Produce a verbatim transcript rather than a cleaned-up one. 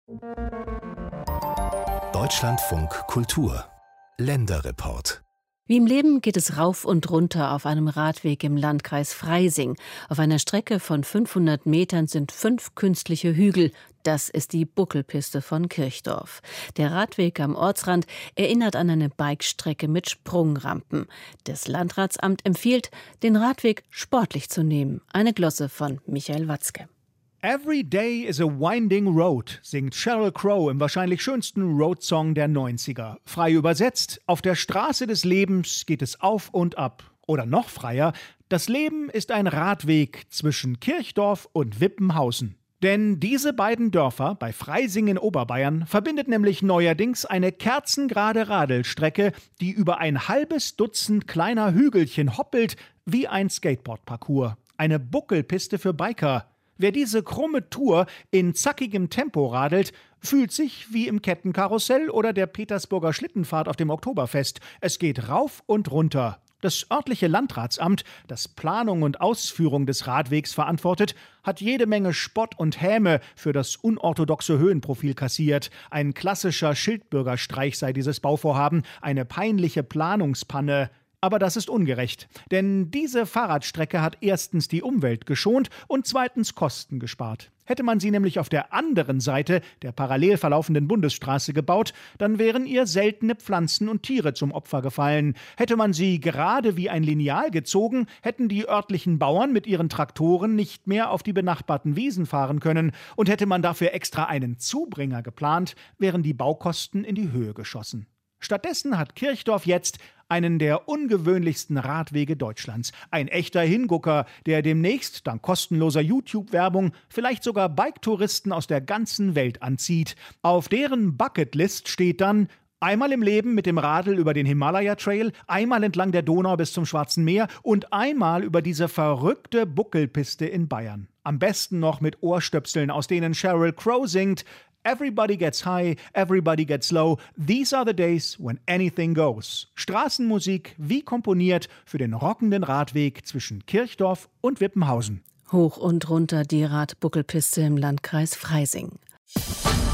Deutschlandfunk Kultur Länderreport. Wie im Leben geht es rauf und runter auf einem Radweg im Landkreis Freising. Auf einer Strecke von fünfhundert Metern sind fünf künstliche Hügel. Das ist die Buckelpiste von Kirchdorf. Der Radweg am Ortsrand erinnert an eine Bikestrecke mit Sprungrampen. Das Landratsamt empfiehlt, den Radweg sportlich zu nehmen. Eine Glosse von Michael Watzke. Every day is a winding road, singt Sheryl Crow im wahrscheinlich schönsten Roadsong der neunziger. Frei übersetzt, auf der Straße des Lebens geht es auf und ab. Oder noch freier, das Leben ist ein Radweg zwischen Kirchdorf und Wippenhausen. Denn diese beiden Dörfer bei Freising in Oberbayern verbindet nämlich neuerdings eine kerzengerade Radelstrecke, die über ein halbes Dutzend kleiner Hügelchen hoppelt wie ein Skateboardparcours. Eine Buckelpiste für Biker. Wer diese krumme Tour in zackigem Tempo radelt, fühlt sich wie im Kettenkarussell oder der Petersburger Schlittenfahrt auf dem Oktoberfest. Es geht rauf und runter. Das örtliche Landratsamt, das Planung und Ausführung des Radwegs verantwortet, hat jede Menge Spott und Häme für das unorthodoxe Höhenprofil kassiert. Ein klassischer Schildbürgerstreich sei dieses Bauvorhaben, eine peinliche Planungspanne. Aber das ist ungerecht, denn diese Fahrradstrecke hat erstens die Umwelt geschont und zweitens Kosten gespart. Hätte man sie nämlich auf der anderen Seite der parallel verlaufenden Bundesstraße gebaut, dann wären ihr seltene Pflanzen und Tiere zum Opfer gefallen. Hätte man sie gerade wie ein Lineal gezogen, hätten die örtlichen Bauern mit ihren Traktoren nicht mehr auf die benachbarten Wiesen fahren können. Und hätte man dafür extra einen Zubringer geplant, wären die Baukosten in die Höhe geschossen. Stattdessen hat Kirchdorf jetzt einen der ungewöhnlichsten Radwege Deutschlands. Ein echter Hingucker, der demnächst dank kostenloser YouTube-Werbung vielleicht sogar Bike-Touristen aus der ganzen Welt anzieht. Auf deren Bucketlist steht dann: einmal im Leben mit dem Radl über den Himalaya-Trail, einmal entlang der Donau bis zum Schwarzen Meer und einmal über diese verrückte Buckelpiste in Bayern. Am besten noch mit Ohrstöpseln, aus denen Sheryl Crow singt: Everybody gets high, everybody gets low. These are the days when anything goes. Straßenmusik wie komponiert für den rockenden Radweg zwischen Kirchdorf und Wippenhausen. Hoch und runter die Radbuckelpiste im Landkreis Freising.